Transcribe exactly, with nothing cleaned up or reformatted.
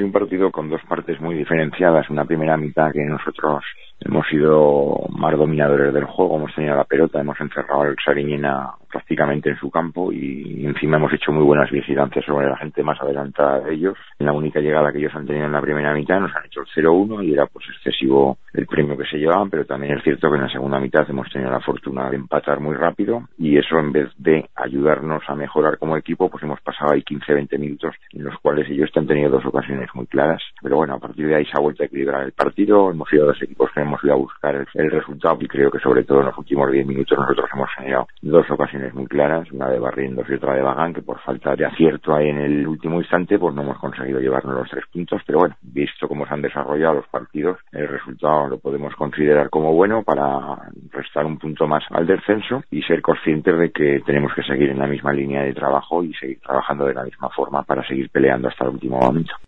sido un partido con dos partes muy diferenciadas. Una primera mitad que nosotros hemos sido más dominadores del juego, hemos tenido la pelota, hemos encerrado al Sariñena prácticamente en su campo y encima hemos hecho muy buenas vigilancias sobre la gente más adelantada de ellos. En la única llegada que ellos han tenido en la primera mitad nos han hecho el cero uno y era pues excesivo el premio que se llevaban, pero también es cierto que en la segunda mitad hemos tenido la fortuna de empatar muy rápido y eso, en vez de ayudarnos a mejorar como equipo, pues hemos pasado ahí quince veinte minutos en los cuales ellos han tenido dos ocasiones muy claras. Pero bueno, a partir de ahí se ha vuelto a equilibrar el partido, hemos sido dos equipos que hemos ido a buscar el, el resultado y creo que sobre todo en los últimos diez minutos nosotros hemos generado dos ocasiones muy claras, una de Barrientos y otra de Bagán, que por falta de acierto ahí en el último instante pues no hemos conseguido llevarnos los tres puntos, pero bueno, visto cómo se han desarrollado los partidos, el resultado lo podemos considerar como bueno para restar un punto más al descenso y ser conscientes de que tenemos que seguir en la misma línea de trabajo y seguir trabajando de la misma forma para seguir peleando hasta el último momento.